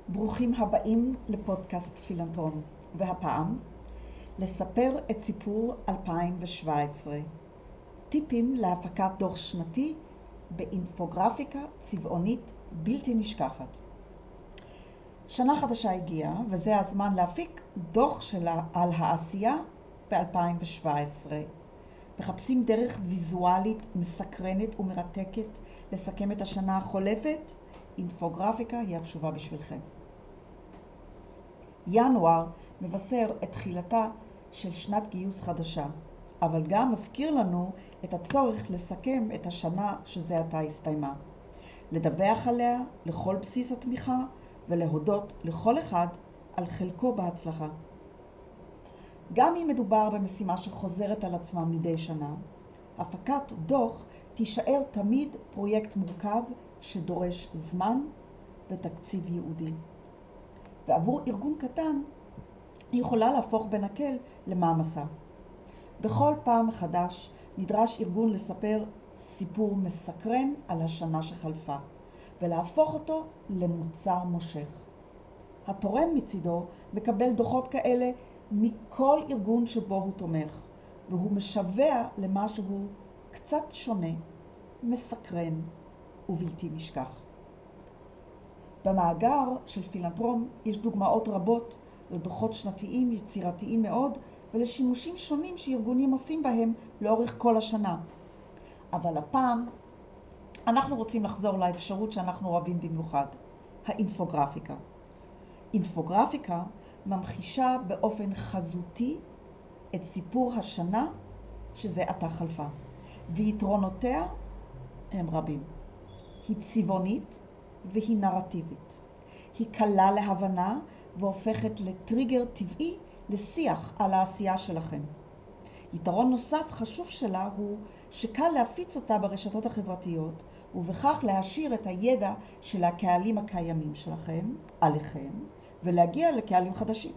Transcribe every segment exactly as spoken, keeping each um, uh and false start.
ברוכים הבאים לפודקאסט פילנתרון, והפעם לספר את סיפור אלפיים שבע עשרה, טיפים להפקת דוח שנתי באינפוגרפיקה צבעונית בלתי נשכחת. שנה חדשה הגיעה וזה הזמן להפיק דוח שלה על העשייה ב-אלפיים שבע עשרה. מחפשים דרך ויזואלית מסקרנת ומרתקת לסכם את השנה החולפת? אינפוגרפיקה היא התשובה בשבילכם. ינואר מבשר את תחילתה של שנת גיוס חדשה, אבל גם מזכיר לנו את הצורך לסכם את השנה שזה עתה הסתיימה. לדווח עליה לכל בסיס התמיכה ולהודות לכל אחד על חלקו בהצלחה. גם אם מדובר במשימה שחוזרת על עצמה מדי שנה, הפקת דוח תישאר תמיד פרויקט מורכב שדורש זמן ותקציב ייעודי. ועבור ארגון קטן היא יכולה להפוך בנקל למעמסה. בכל פעם מחדש נדרש ארגון לספר סיפור מסקרן על השנה שחלפה, ולהפוך אותו למוצר מושך. התורם מצידו מקבל דוחות כאלה מכל ארגון שבו הוא תומך, והוא משווע למשהו קצת שונה, מסקרן ובלתי נשכח. במאגר של פילנתרון יש דוגמאות רבות לדוחות שנתיים יצירתיים מאוד ולשימושים שונים שארגונים עושים בהם לאורך כל השנה. אבל הפעם אנחנו רוצים לחזור לאפשרות שאנחנו אוהבים במיוחד, האינפוגרפיקה. אינפוגרפיקה ממחישה באופן חזותי את סיפור השנה שזה עתה חלפה, ויתרונותיה הם רבים. היא צבעונית והיא נרטיבית. היא קלה להבנה והופכת לטריגר טבעי לשיח על העשייה שלכם. יתרון נוסף חשוב שלה הוא שקל להפיץ אותה ברשתות החברתיות, ובכך להשאיר את הידע של הקהלים הקיימים שלכם עליכם ולהגיע לקהלים חדשים.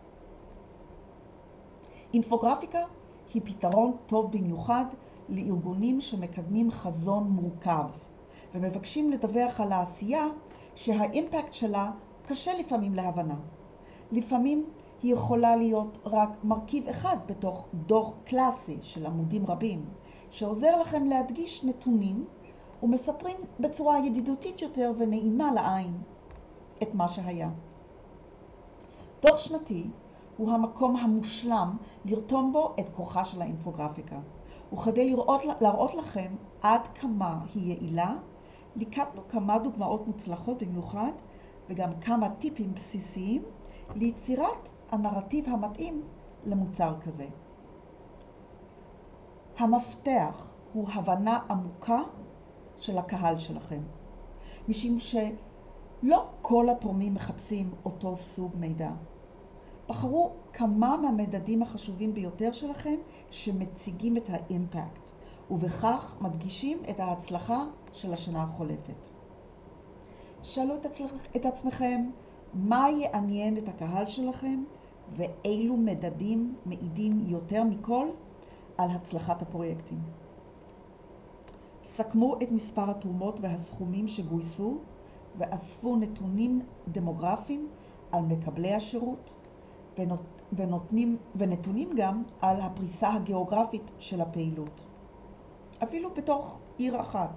אינפוגרפיקה היא פתרון טוב במיוחד לארגונים שמקדמים חזון מורכב ומבקשים לדווח על העשייה שהאימפקט שלה קשה לפעמים להבנה. לפעמים היא יכולה להיות רק מרכיב אחד בתוך דוח קלאסי של עמודים רבים, שעוזר לכם להדגיש נתונים ומספרים בצורה ידידותית יותר ונעימה לעין את מה שהיה. דוח שנתי הוא המקום המושלם לרתום בו את כוחה של האינפוגרפיקה. וכדי לראות, להראות לכם עד כמה היא יעילה, ליקטנו כמה דוגמאות מוצלחות במיוחד וגם כמה טיפים בסיסיים ליצירת הנרטיב המתאים למוצר כזה. המפתח הוא הבנה עמוקה של הקהל שלכם, משום שלא כל התורמים מחפשים אותו סוג מידע. בחרו כמה מהמדדים החשובים ביותר שלכם שמציגים את האימפקט, ובכך מדגישים את ההצלחה של השנה החולפת. שאלו את, עצמכ... את עצמכם מה יעניין את הקהל שלכם ואילו מדדים מעידים יותר מכל על הצלחת הפרויקטים. סכמו את מספר התרומות והסכומים שגויסו ואספו נתונים דמוגרפיים על מקבלי השירות ונות... ונותנים... ונתונים גם על הפריסה הגיאוגרפית של הפעילות, אפילו בתוך עיר אחת.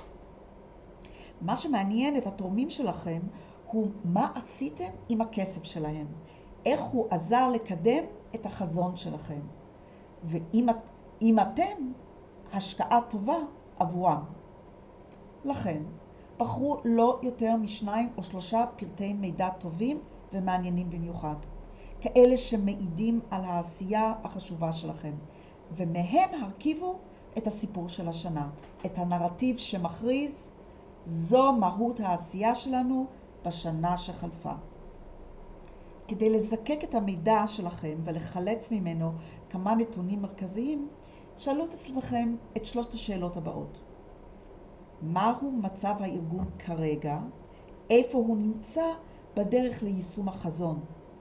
מה שמעניין את התורמים שלכם הוא מה עשיתם עם הכסף שלהם, איך הוא עזר לקדם את החזון שלכם, ואם אם אתם השקעה טובה עבורם. לכן, בחרו לא יותר משניים או שלושה פרטי מידע טובים ומעניינים במיוחד, כאלה שמעידים על העשייה החשובה שלכם, ומהם הרכיבו את הסיפור של השנה, את הנרטיב שמכריז, זו מהות העשייה שלנו בשנה שחלפה. כדי לזקק את המידע שלכם ולחלץ ממנו כמה נתונים מרכזיים, שאלו את עצמכם את שלושת השאלות הבאות. מהו מצב הארגון כרגע? איפה הוא נמצא בדרך ליישום החזון?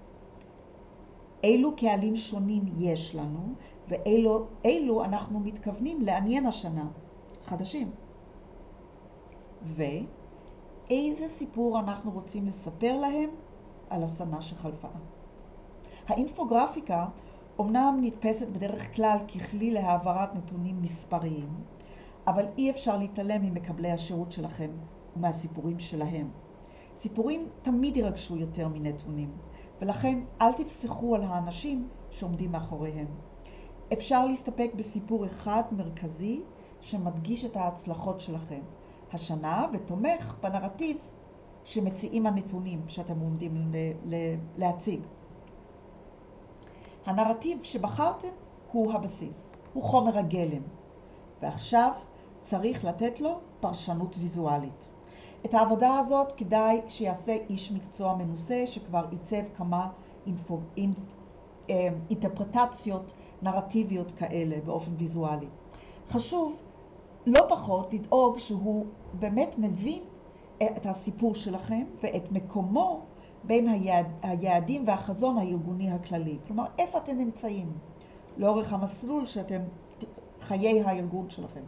אילו קהלים שונים יש לנו ואילו אילו אנחנו מתכוונים לעניין השנה? חדשים. איזה סיפור אנחנו רוצים לספר להם על השנה שחלפה. האינפוגרפיקה אומנם נתפסת בדרך כלל ככלי להעברת נתונים מספריים, אבל אי אפשר להתעלם ממקבלי השירות שלכם ומהסיפורים שלהם. סיפורים תמיד ירגשו יותר מנתונים, ולכן אל תפסחו על האנשים שעומדים מאחוריהם. אפשר להסתפק בסיפור אחד מרכזי שמדגיש את ההצלחות שלכם השנה ותומך בנרטיב שמציעים הנתונים שאתם עומדים להציג. הנרטיב שבחרתם הוא הבסיס, הוא חומר הגלם, ועכשיו צריך לתת לו פרשנות ויזואלית. את העבודה הזאת כדאי שיעשה איש מקצוע מנוסה שכבר ייצב כמה אינפו, אינפ, אינטרפרטציות נרטיביות כאלה באופן ויזואלי. חשוב לא פחות לדאוג שהוא באמת מבין את הסיפור שלכם ואת מקומו בין היעד, היעדים והחזון הארגוני הכללי. כלומר, איפה אתם נמצאים לאורך המסלול שאתם, חיי הארגון שלכם.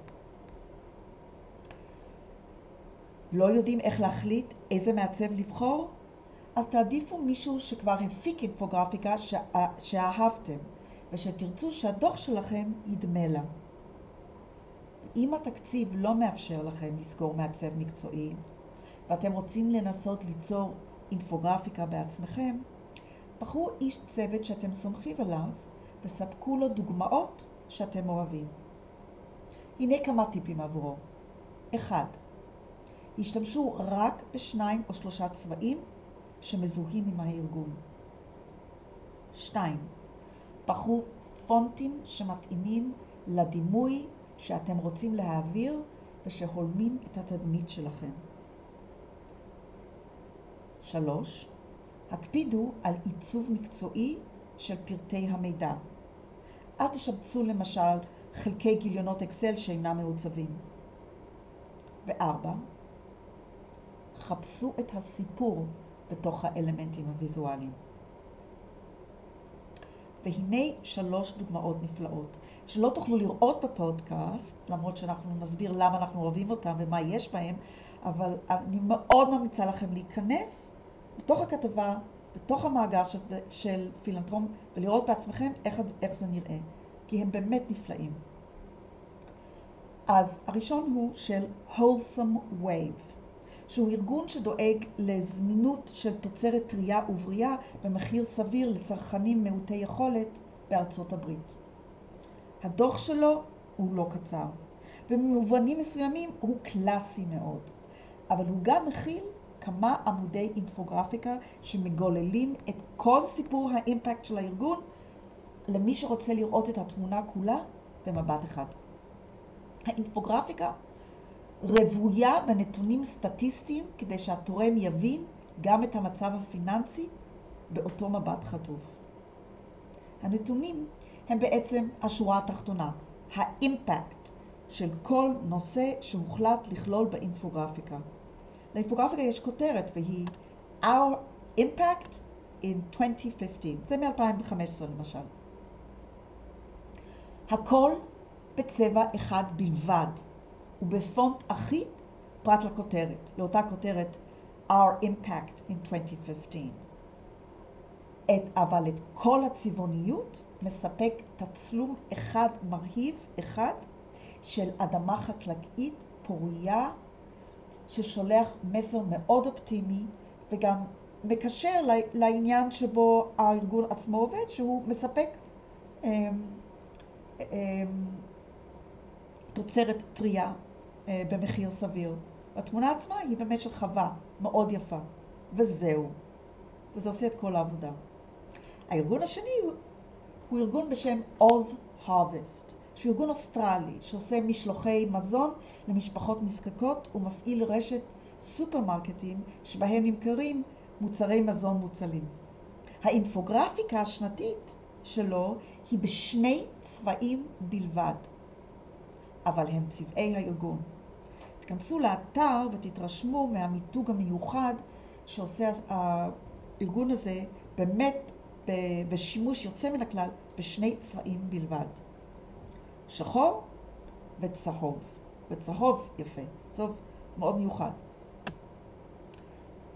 לא יודעים איך להחליט איזה מעצב לבחור? אז תעדיפו מישהו שכבר הפיק אינפוגרפיקה שאהבתם ושתרצו שהדוח שלכם ידמה לה. אם התקציב לא מאפשר לכם לסגור מעצב מקצועי ואתם רוצים לנסות ליצור אינפוגרפיקה בעצמכם, בחרו איש צוות שאתם סומכים עליו וספקו לו דוגמאות שאתם אוהבים. הנה כמה טיפים עבורו. אחד, השתמשו רק בשניים או שלושה צבעים שמזוהים עם הארגון. שתיים, בחרו פונטים שמתאימים לדימוי שאתם רוצים להעביר ושהולמים את התדמית שלכם. שלוש, הקפידו על עיצוב מקצועי של פרטי המידע. אל תשבצו למשל חלקי גיליונות אקסל שאינם מעוצבים. וארבע, חפשו את הסיפור בתוך האלמנטים הוויזואליים. והנה שלוש דוגמאות נפלאות, שלא תוכלו לראות בפודקאסט, למרות שאנחנו נסביר למה אנחנו אוהבים אותם ומה יש בהם, אבל אני מאוד ממליצה לכם להיכנס בתוך הכתבה, בתוך המאגר של, של פילנתרום, ולראות בעצמכם איך, איך זה נראה, כי הם באמת נפלאים. אז הראשון הוא של Wholesome Wave, שהוא ארגון שדואג לזמינות של תוצרת טרייה ובריאה במחיר סביר לצרכנים מעוטי יכולת בארצות הברית. הדוח שלו הוא לא קצר, במובנים מסוימים הוא קלאסי מאוד, אבל הוא גם מכיל כמה עמודי אינפוגרפיקה שמגוללים את כל סיפור האימפקט של הארגון למי שרוצה לראות את התמונה כולה במבט אחד. האינפוגרפיקה רבויה בנתונים סטטיסטיים כדי שהתורם יבין גם את המצב הפיננסי באותו מבט חטוף. הנתונים הם בעצם השורה התחתונה, האימפקט של כל נושא שהוחלט לכלול באינפוגרפיקה. לאינפוגרפיקה יש כותרת והיא Our Impact in twenty fifteen, זה מ-אלפיים וחמש עשרה למשל. הכל בצבע אחד בלבד ובפונט אחיד פרט לכותרת, לאותה כותרת Our Impact in twenty fifteen. את, אבל את כל הצבעוניות מספק תצלום אחד מרהיב אחד של אדמה חקלאית פוריה ששולח מסר מאוד אופטימי וגם מקשר לעניין שבו הארגון עצמו עובד, שהוא מספק אה, אה, תוצרת טרייה אה, במחיר סביר. התמונה עצמה היא באמת של חווה מאוד יפה, וזהו. וזה עושה את כל העבודה. הארגון השני הוא, הוא ארגון בשם Oz Harvest, שהוא ארגון אוסטרלי שעושה משלוחי מזון למשפחות נזקקות ומפעיל רשת סופרמרקטים שבהם נמכרים מוצרי מזון מוצלים. האינפוגרפיקה השנתית שלו היא בשני צבעים בלבד, אבל הם צבעי הארגון. תכנסו לאתר ותתרשמו מהמיתוג המיוחד שעושה הארגון הזה באמת בשימוש יוצא מן הכלל בשני צבעים בלבד. שחור וצהוב. וצהוב יפה, צהוב מאוד מיוחד.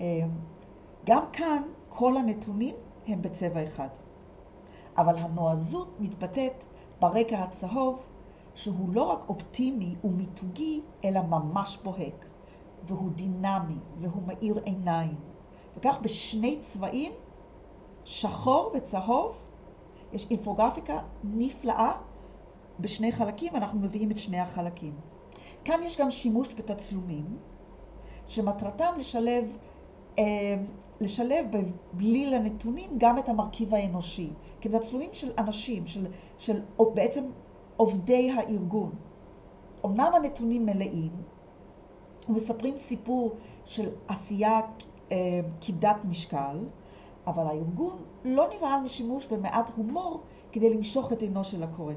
גם כאן כל הנתונים הם בצבע אחד. אבל הנועזות מתבטאת ברקע הצהוב, שהוא לא רק אופטימי ומיתוגי, אלא ממש בוהק. והוא דינמי, והוא מאיר עיניים. וכך בשני צבעים, שחור וצהוב, יש אינפוגרפיקה נפלאה בשני חלקים, אנחנו מביאים את שני החלקים. כאן יש גם שימוש בתצלומים, שמטרתם לשלב, אה, לשלב בבליל הנתונים גם את המרכיב האנושי, כתצלומים של אנשים, של, של בעצם עובדי הארגון. אמנם הנתונים מלאים, ומספרים סיפור של עשייה אה, כבדת משקל, אבל הארגון לא נבהל משימוש במעט הומור כדי למשוך את עינו של הקורא.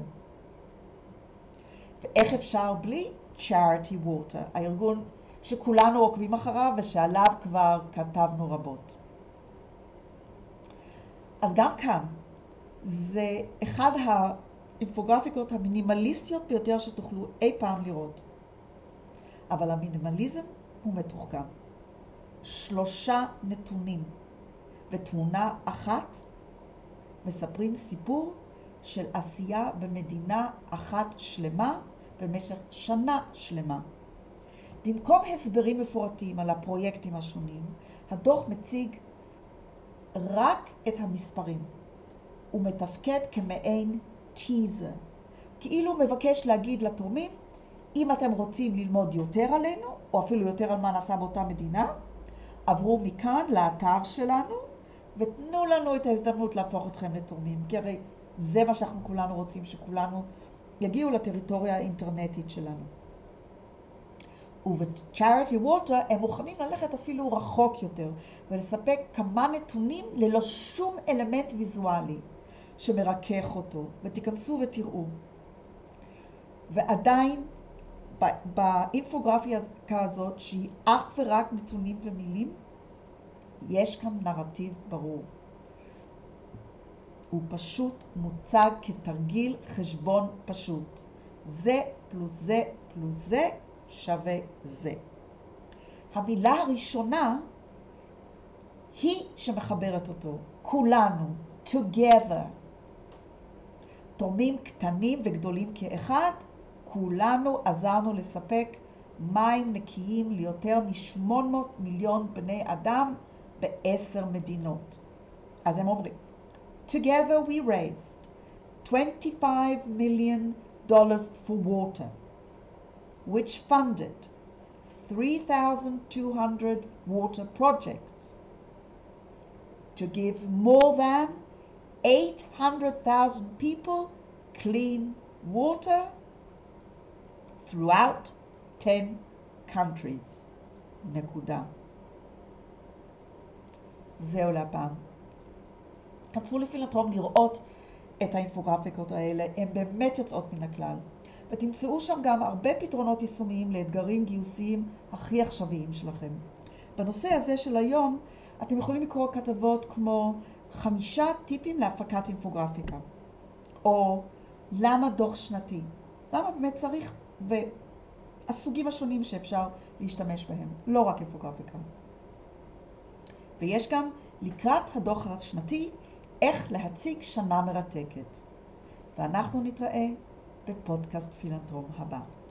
ואיך אפשר בלי Charity Water, הארגון שכולנו עוקבים אחריו ושעליו כבר כתבנו רבות. אז גם כאן, זה אחד האינפוגרפיקות המינימליסטיות ביותר שתוכלו אי פעם לראות. אבל המינימליזם הוא מתוחכם. שלושה נתונים ותמונה אחת מספרים סיפור של עשייה במדינה אחת שלמה במשך שנה שלמה. במקום הסברים מפורטים על הפרויקטים השונים, הדוח מציג רק את המספרים. הוא מתפקד כמעין טיזר, כאילו מבקש להגיד לתורמים, אם אתם רוצים ללמוד יותר עלינו, או אפילו יותר על מה נעשה באותה מדינה, עברו מכאן לאתר שלנו, ותנו לנו את ההזדמנות להפוך אתכם לתורמים, כי הרי זה מה שאנחנו כולנו רוצים, שכולנו יגיעו לטריטוריה האינטרנטית שלנו. וב-Charity Water הם מוכנים ללכת אפילו רחוק יותר, ולספק כמה נתונים ללא שום אלמנט ויזואלי שמרכך אותו, ותיכנסו ותראו. ועדיין, באינפוגרפיה הזאת, שהיא אך ורק נתונים ומילים, יש כאן נרטיב ברור. הוא פשוט מוצג כתרגיל חשבון פשוט. זה פלוס זה פלוס זה שווה זה. המילה הראשונה היא שמחברת אותו. כולנו, together. תורמים קטנים וגדולים כאחד, כולנו עזרנו לספק מים נקיים ליותר מ-שמונה מאות מיליון בני אדם בעשר מדינות. אז הם אומרים, Together we raised twenty-five million dollars for water, which funded three thousand two hundred water projects to give more than eight hundred thousand people clean water throughout ten countries. נקודה. זהו להפעם. תצאו לפילנתרום לראות את האינפוגרפיקות האלה, הן באמת יוצאות מן הכלל. ותמצאו שם גם הרבה פתרונות יישומיים לאתגרים גיוסיים הכי עכשוויים שלכם. בנושא הזה של היום, אתם יכולים לקרוא כתבות כמו חמישה טיפים להפקת אינפוגרפיקה, או למה דוח שנתי, למה באמת צריך, והסוגים השונים שאפשר להשתמש בהם, לא רק אינפוגרפיקה. ויש גם לקראת הדוח השנתי, איך להציג שנה מרתקת. ואנחנו נתראה בפודקאסט פילנתרום הבא.